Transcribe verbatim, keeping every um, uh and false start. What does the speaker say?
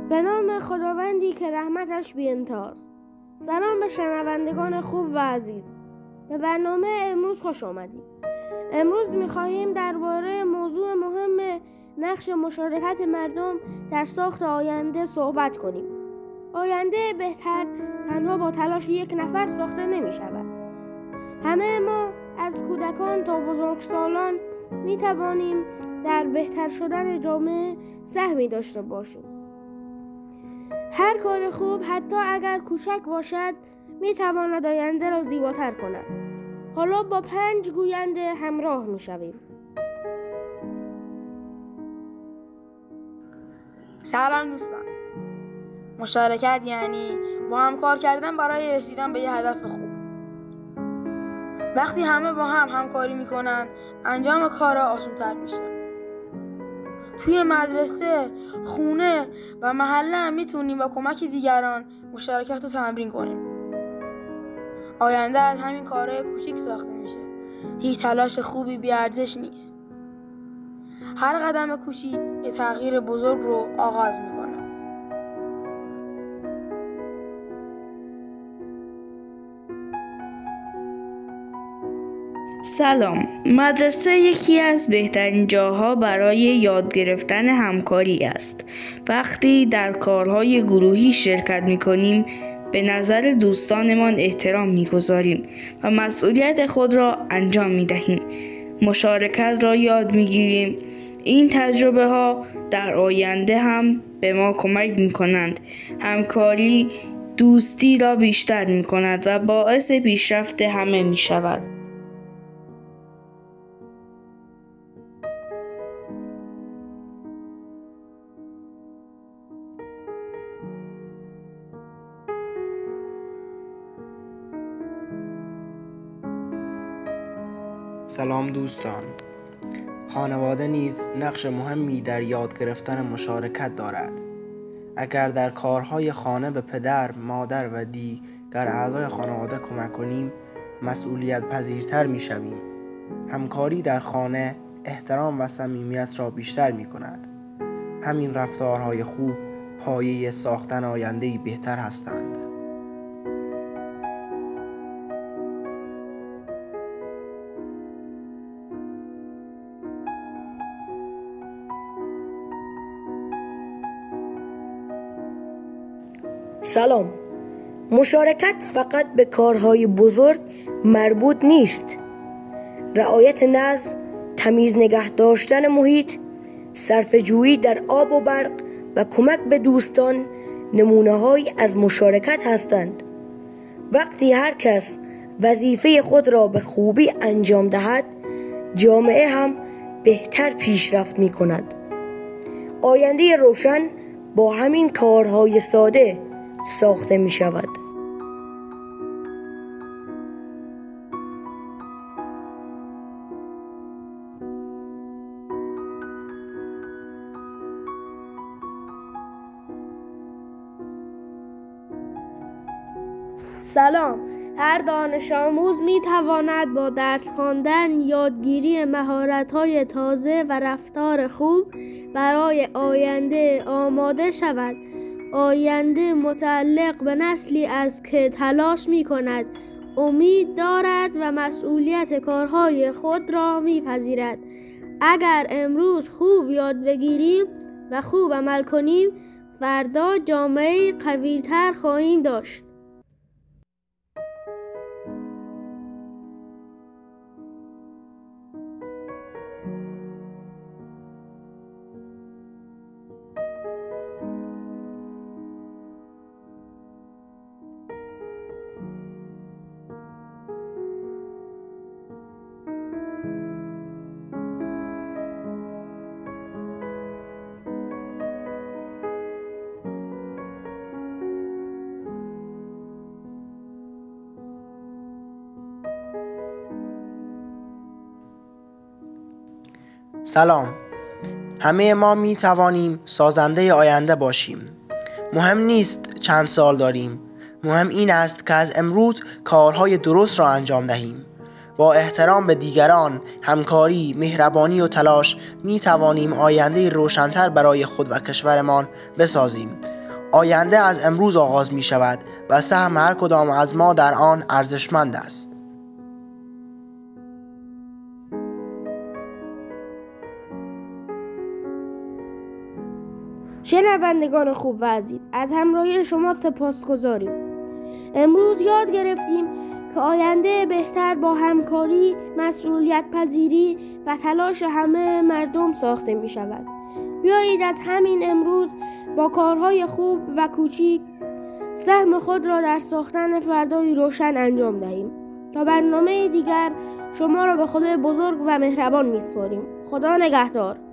به نام خداوندی که رحمتش بی‌انتهاست. سلام به شنوندگان خوب و عزیز. به برنامه امروز خوش آمدید. امروز می‌خواهیم درباره موضوع مهم نقش مشارکت مردم در ساخت آینده صحبت کنیم. آینده بهتر تنها با تلاش یک نفر ساخته نمی‌شود. همه ما از کودکان تا بزرگسالان می‌توانیم در بهتر شدن جامعه سهمی داشته باشیم. هر کار خوب حتی اگر کوچک باشد می‌تواند آینده را زیباتر کند. حالا با پنج گوینده همراه می‌شویم. سلام دوستان. مشارکت یعنی با هم کار کردن برای رسیدن به یه هدف خوب. وقتی همه با هم همکاری میکنن انجام کار آسان‌تر میشه. توی مدرسه، خونه و محله هم میتونیم با کمک دیگران مشارکت رو تمرین کنیم. آینده از همین کارهای کوچیک ساخته میشه. هیچ تلاش خوبی بی ارزش نیست. هر قدم کوچیک یه تغییر بزرگ رو آغاز میکنه. سلام. مدرسه یکی از بهترین جاها برای یاد گرفتن همکاری است. وقتی در کارهای گروهی شرکت می‌کنیم، به نظر دوستانمان احترام می‌گذاریم و مسئولیت خود را انجام می‌دهیم. مشارکت را یاد می‌گیریم. این تجربه ها در آینده هم به ما کمک می‌کنند. همکاری دوستی را بیشتر می‌کند و باعث پیشرفت همه می‌شود. سلام دوستان. خانواده نیز نقش مهمی در یاد گرفتن مشارکت دارد. اگر در کارهای خانه به پدر، مادر و دیگر اعضای خانواده کمک کنیم، مسئولیت پذیرتر می شویم. همکاری در خانه احترام و صمیمیت را بیشتر می کند. همین رفتارهای خوب پایه ساختن آینده‌ای بهتر هستند. سلام. مشارکت فقط به کارهای بزرگ مربوط نیست. رعایت نظم، تمیز نگه داشتن محیط، صرفه‌جویی در آب و برق و کمک به دوستان نمونه‌هایی از مشارکت هستند. وقتی هر کس وظیفه خود را به خوبی انجام دهد، جامعه هم بهتر پیشرفت می‌کند. آینده روشن با همین کارهای ساده ساخته می شود. سلام. هر دانش آموز می تواند با درس خواندن، یادگیری مهارت‌های تازه و رفتار خوب برای آینده آماده شود. آینده متعلق به نسلی است که تلاش می کند، امید دارد و مسئولیت کارهای خود را می پذیرد. اگر امروز خوب یاد بگیریم و خوب عمل کنیم، فردا جامعه قوی‌تر خواهیم داشت. سلام. همه ما می توانیم سازنده آینده باشیم. مهم نیست چند سال داریم. مهم این است که از امروز کارهای درست را انجام دهیم. با احترام به دیگران، همکاری، مهربانی و تلاش می توانیم آینده روشن‌تر برای خود و کشورمان بسازیم. آینده از امروز آغاز می شود و سهم هر کدام از ما در آن ارزشمند است. شنوندگان خوب و عزیز، از همراهی شما سپاسگزاریم. امروز یاد گرفتیم که آینده بهتر با همکاری، مسئولیت پذیری و تلاش همه مردم ساخته می شود. بیایید از همین امروز با کارهای خوب و کوچیک سهم خود را در ساختن فردایی روشن انجام دهیم. تا برنامه دیگر شما را به خدای بزرگ و مهربان می سپاریم. خدا نگهدار.